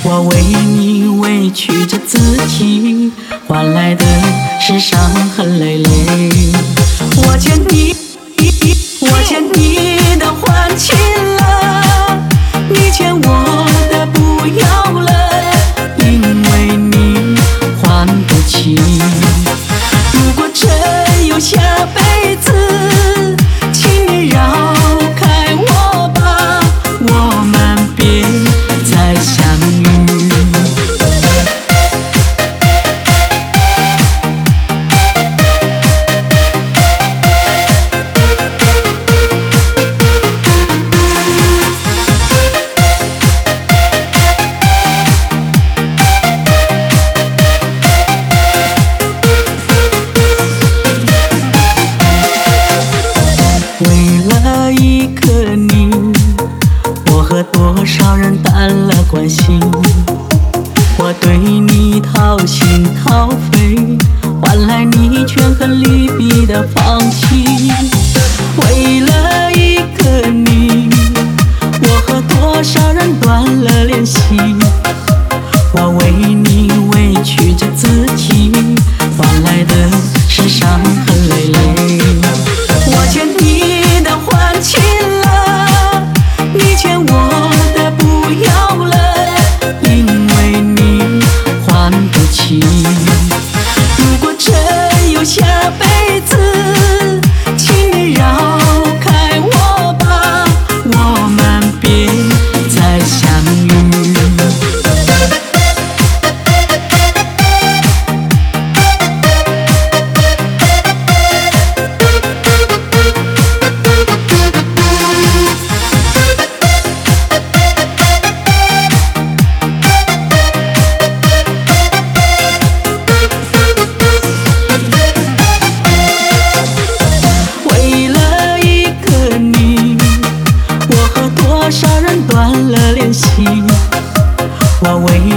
我为你委屈着自己，换来的是伤痕累累。我欠你，我欠你的还清了，你欠我的不要了，因为你还不起。如果真有下辈子，请你绕开我吧，我们别再相遇。为了一个你，我和多少人淡了关系。我对你掏心掏肺，换来你权衡利弊的放弃。为了一个你，我和多少人断了联系。我为你委屈着自己，换来的是伤痕累累。我欠你的还清了，你欠我的不要了，因为你还不起。如果真有下辈子，请你绕开我吧，我们别再相遇。为了一个你，我和多少人断了联系。我为